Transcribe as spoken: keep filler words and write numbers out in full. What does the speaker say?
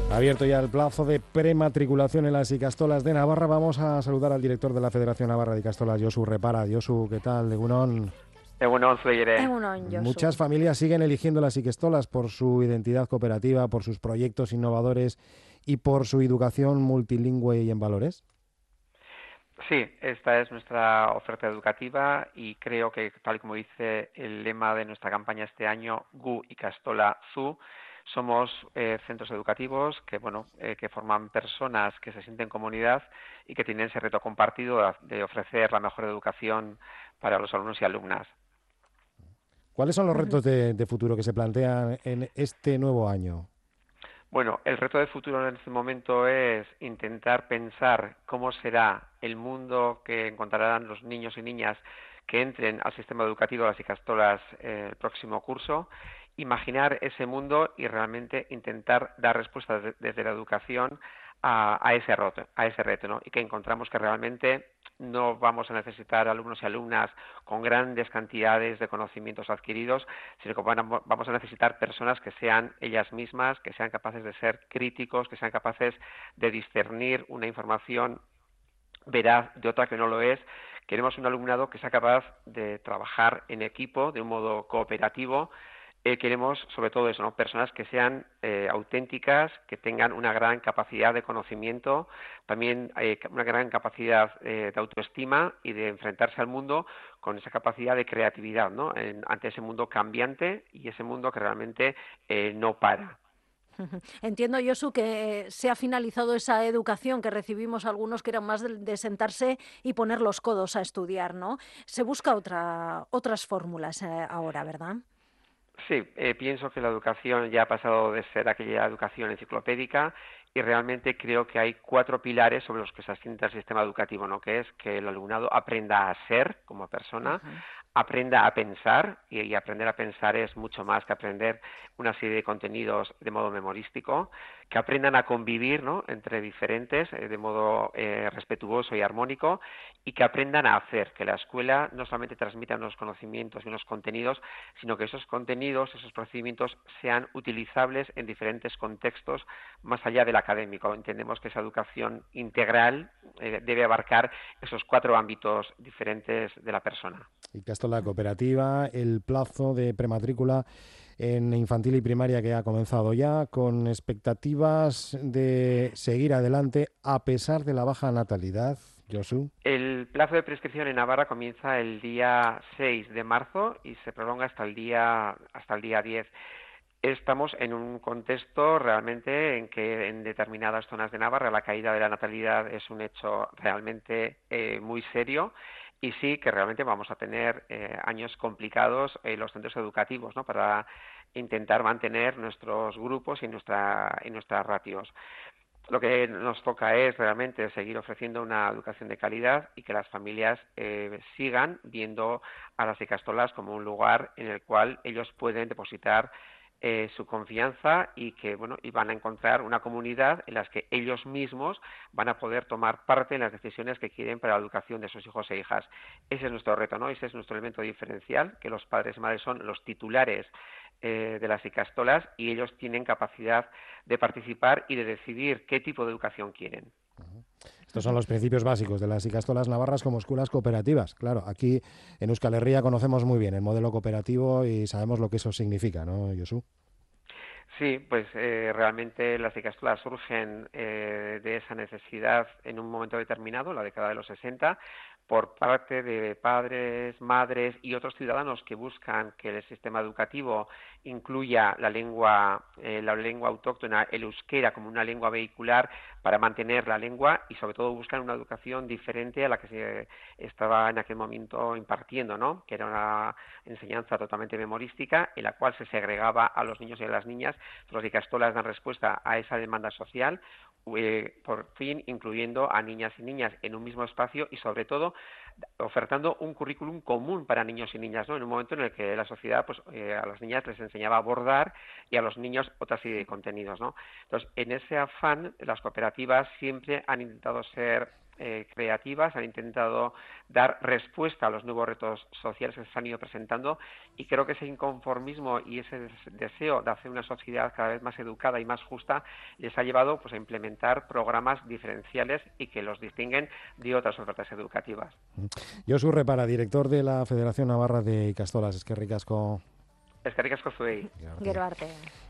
Abierto ya el plazo de prematriculación en las Ikastolas de Navarra. Vamos a saludar al director de la Federación Navarra de Ikastolas, Josu Repara. Josu, ¿qué tal? Egunon. Egunon, Zuleire. Egunon, Josu. Muchas familias siguen eligiendo las Ikastolas por su identidad cooperativa, por sus proyectos innovadores y por su educación multilingüe y en valores. Sí, esta es nuestra oferta educativa y creo que, tal como dice el lema de nuestra campaña este año, Gu Ikastola Zu, somos eh, centros educativos que, bueno, eh, que forman personas que se sienten comunidad y que tienen ese reto compartido de ofrecer la mejor educación para los alumnos y alumnas. ¿Cuáles son los retos de, de futuro que se plantean en este nuevo año? Bueno, el reto de futuro en este momento es intentar pensar cómo será el mundo que encontrarán los niños y niñas que entren al sistema educativo de las Ikastolas eh, el próximo curso, imaginar ese mundo y realmente intentar dar respuestas de, desde la educación a, a ese reto, a ese reto, ¿no? Y que encontramos que realmente no vamos a necesitar alumnos y alumnas con grandes cantidades de conocimientos adquiridos, sino que vamos a necesitar personas que sean ellas mismas, que sean capaces de ser críticos, que sean capaces de discernir una información veraz de otra que no lo es. Queremos un alumnado que sea capaz de trabajar en equipo de un modo cooperativo. Eh, queremos, sobre todo eso, ¿no? Personas que sean eh, auténticas, que tengan una gran capacidad de conocimiento, también eh, una gran capacidad eh, de autoestima y de enfrentarse al mundo con esa capacidad de creatividad, ¿no? En, ante ese mundo cambiante y ese mundo que realmente eh, no para. Entiendo, Josu, que se ha finalizado esa educación que recibimos algunos que eran más de, de sentarse y poner los codos a estudiar, ¿no? Se busca otra, otras fórmulas eh, ahora, ¿verdad? Sí, eh, pienso que la educación ya ha pasado de ser aquella educación enciclopédica y realmente creo que hay cuatro pilares sobre los que se asienta el sistema educativo, ¿no? Que es que el alumnado aprenda a ser como persona, Uh-huh. aprenda a pensar, y, y aprender a pensar es mucho más que aprender una serie de contenidos de modo memorístico, que aprendan a convivir, ¿no? Entre diferentes eh, de modo eh, respetuoso y armónico, y que aprendan a hacer, que la escuela no solamente transmita unos conocimientos y unos contenidos, sino que esos contenidos, esos procedimientos sean utilizables en diferentes contextos más allá del académico. Entendemos que esa educación integral eh, debe abarcar esos cuatro ámbitos diferentes de la persona. Ikastola cooperativa, el plazo de prematrícula en infantil y primaria que ha comenzado ya, con expectativas de seguir adelante a pesar de la baja natalidad. Josu. El plazo de prescripción en Navarra comienza el día seis de marzo y se prolonga hasta el día hasta el día diez. Estamos en un contexto realmente en que en determinadas zonas de Navarra la caída de la natalidad es un hecho realmente eh, muy serio y sí que realmente vamos a tener eh, años complicados en los centros educativos, ¿no? Para intentar mantener nuestros grupos y nuestra y nuestras ratios. Lo que nos toca es realmente seguir ofreciendo una educación de calidad y que las familias eh, sigan viendo a las Ikastolas como un lugar en el cual ellos pueden depositar eh, su confianza y que bueno y van a encontrar una comunidad en la que ellos mismos van a poder tomar parte en las decisiones que quieren para la educación de sus hijos e hijas. Ese es nuestro reto, ¿no? Ese es nuestro elemento diferencial, que los padres y madres son los titulares eh, de las Ikastolas y ellos tienen capacidad de participar y de decidir qué tipo de educación quieren. Uh-huh. Estos son los principios básicos de las Ikastolas navarras como escuelas cooperativas. Claro, aquí en Euskal Herria conocemos muy bien el modelo cooperativo y sabemos lo que eso significa, ¿no, Josu? Sí, pues eh, realmente las Ikastolas surgen eh, de esa necesidad en un momento determinado, la década de los sesenta, por parte de padres, madres y otros ciudadanos que buscan que el sistema educativo incluya la lengua, eh, la lengua autóctona, el euskera, como una lengua vehicular para mantener la lengua y sobre todo buscan una educación diferente a la que se estaba en aquel momento impartiendo, ¿no? Que era una enseñanza totalmente memorística en la cual se segregaba a los niños y a las niñas. Los Ikastolas dan respuesta a esa demanda social, eh, por fin incluyendo a niñas y niñas en un mismo espacio y sobre todo ofertando un currículum común para niños y niñas, ¿no? En un momento en el que la sociedad pues eh, a las niñas les enseñaba a bordar y a los niños otra serie de contenidos, ¿no? Entonces, en ese afán, las cooperativas siempre han intentado ser eh, creativas, han intentado dar respuesta a los nuevos retos sociales que se han ido presentando, y creo que ese inconformismo y ese deseo de hacer una sociedad cada vez más educada y más justa les ha llevado pues a implementar programas diferenciales y que los distinguen de otras ofertas educativas. Josu Repara, director de la Federación Navarra de Ikastolas. Eskerrik asko. Eskerrik asko zuei. Gero arte.